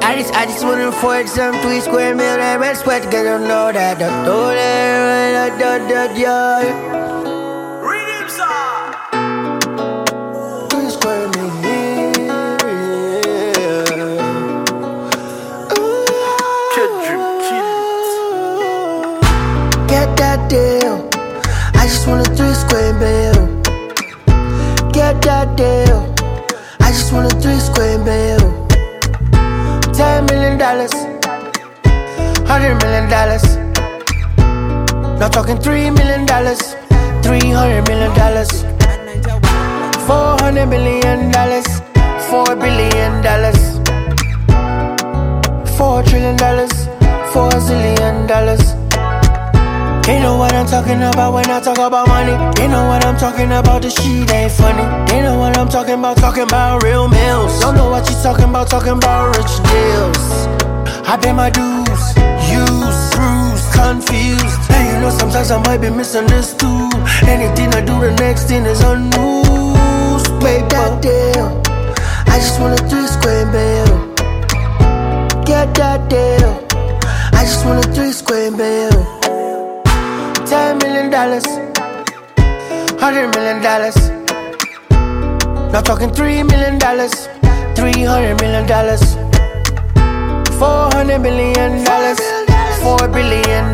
I just wanna afford some 3 square meal and red sweat, cause I know that the yeah. Redeem song. 3 square meal, get that deal. I just want a 3 square meal. Get that deal. I just want a 3 square meal. $10 million, $100 million. Not talking $3 million, $300 million, $400 million, $4 billion, $4 trillion, $4 zillion. They know what I'm talking about when I talk about money. They know what I'm talking about, the shit ain't funny. They know what I'm talking about real meals. Don't know what you talking about rich deals. I pay my dues, used, bruised, confused. And you know sometimes I might be misunderstood. Anything I do, the next thing is a newspaper. That deal. I just want a 3 square meal. Get that deal. I just want a 3 square meal. $10 million, $100 million. Not talking $3 million, $300 million, $400 million, $4 billion,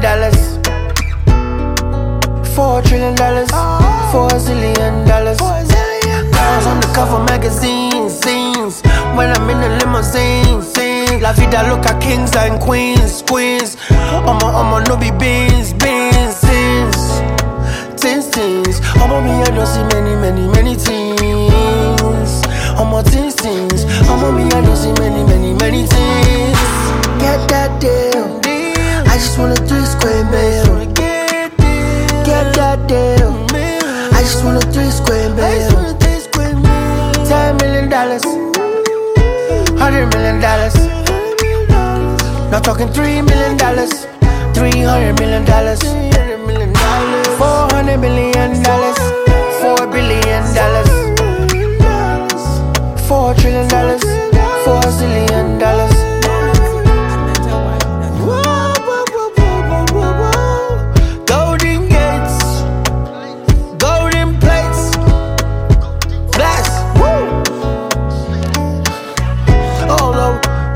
$4 trillion, $4 zillion. Girls on the cover magazines, scenes. When I'm in the limousine, scenes. La vida loca, kings and queens. I'ma no be beans. Things. I'ma me, I don't see many things. I'ma things. I'ma me, I don't see many things. Get that deal. I just want a 3 square meal. Get that deal. I just want a 3 square meal. $10 million, $100 million. Not talking $3 million, $300 million. $400 million, $4 billion, $4 trillion, $4 zillion. Golden gates, golden plates, blast, woo. Oh no,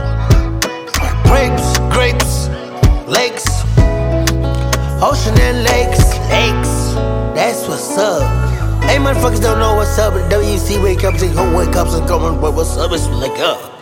grapes, lakes, ocean and lakes. That's what's up. Hey, motherfuckers don't know what's up. But WC wake up, take home, wake up, and come on, but what's up? It's like up.